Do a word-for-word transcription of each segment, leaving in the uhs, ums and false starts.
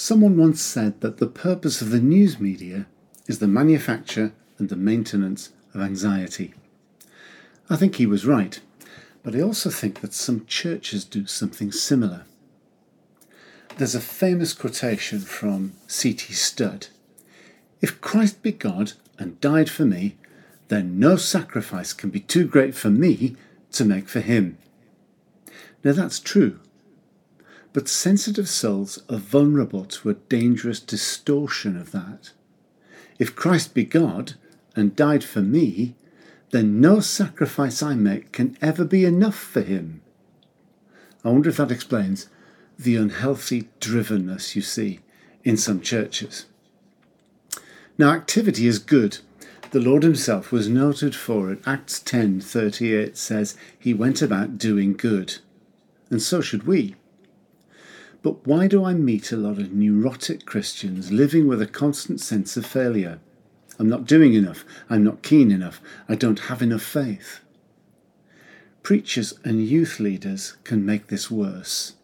Someone once said that the purpose of the news media is the manufacture and the maintenance of anxiety. I think he was right, but I also think that some churches do something similar. There's a famous quotation from C T Studd. "If Christ be God and died for me, then no sacrifice can be too great for me to make for him." Now that's true, but sensitive souls are vulnerable to a dangerous distortion of that. If Christ be God and died for me, then no sacrifice I make can ever be enough for him. I wonder if that explains the unhealthy drivenness you see in some churches. Now, activity is good. The Lord himself was noted for it. Acts ten thirty-eight says he went about doing good. And so should we. But why do I meet a lot of neurotic Christians living with a constant sense of failure? I'm not doing enough. I'm not keen enough. I don't have enough faith. Preachers and youth leaders can make this worse.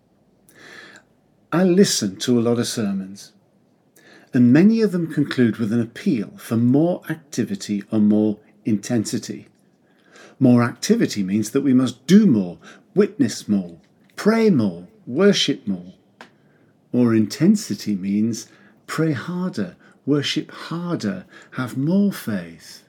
I listen to a lot of sermons, and many of them conclude with an appeal for more activity or more intensity. More activity means that we must do more, witness more, pray more, worship more. More intensity means pray harder, worship harder, have more faith.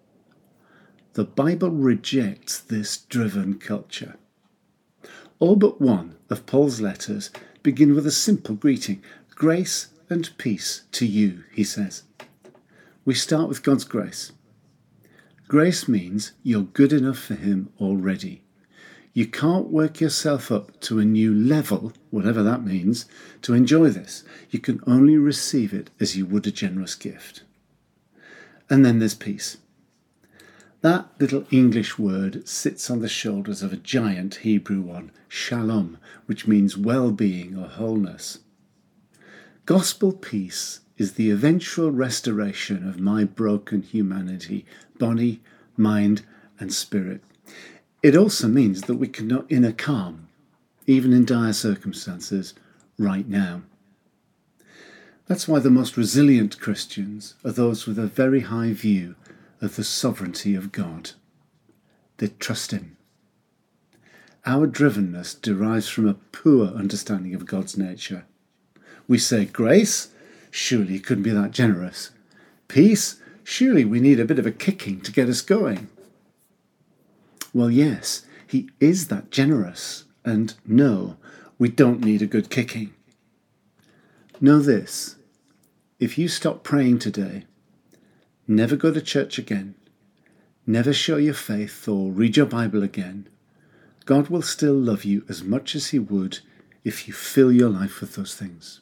The Bible rejects this driven culture. All but one of Paul's letters begin with a simple greeting. Grace and peace to you, he says. We start with God's grace. Grace means you're good enough for him already. You can't work yourself up to a new level, whatever that means, to enjoy this. You can only receive it as you would a generous gift. And then there's peace. That little English word sits on the shoulders of a giant Hebrew one, shalom, which means well-being or wholeness. Gospel peace is the eventual restoration of my broken humanity, body, mind, and spirit. It also means that we can know inner calm, even in dire circumstances, right now. That's why the most resilient Christians are those with a very high view of the sovereignty of God. They trust him. Our drivenness derives from a poor understanding of God's nature. We say grace, surely he couldn't be that generous. Peace, surely we need a bit of a kicking to get us going. Well, yes, he is that generous, and no, we don't need a good kicking. Know this, if you stop praying today, never go to church again, never show your faith or read your Bible again, God will still love you as much as he would if you fill your life with those things.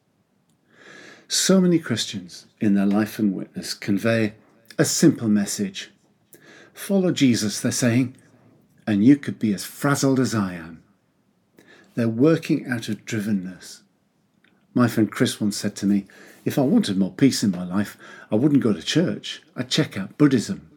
So many Christians in their life and witness convey a simple message. Follow Jesus, they're saying, and you could be as frazzled as I am. They're working out of drivenness. My friend Chris once said to me, if I wanted more peace in my life, I wouldn't go to church. I'd check out Buddhism.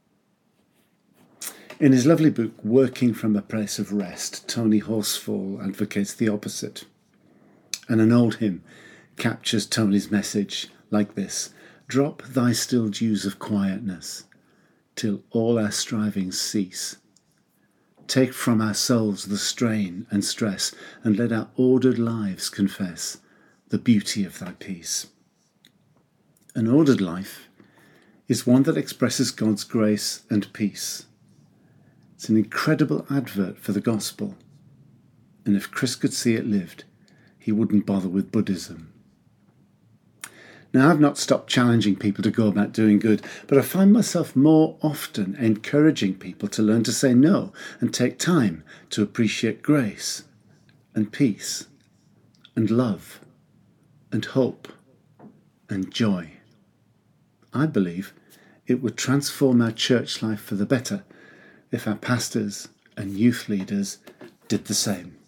In his lovely book, Working from a Place of Rest, Tony Horsfall advocates the opposite. And an old hymn captures Tony's message like this: drop thy still dews of quietness, till all our strivings cease. Take from our souls the strain and stress, and let our ordered lives confess the beauty of thy peace. An ordered life is one that expresses God's grace and peace. It's an incredible advert for the gospel. And if Chris could see it lived, he wouldn't bother with Buddhism. Now, I've not stopped challenging people to go about doing good, but I find myself more often encouraging people to learn to say no and take time to appreciate grace and peace and love and hope and joy. I believe it would transform our church life for the better if our pastors and youth leaders did the same.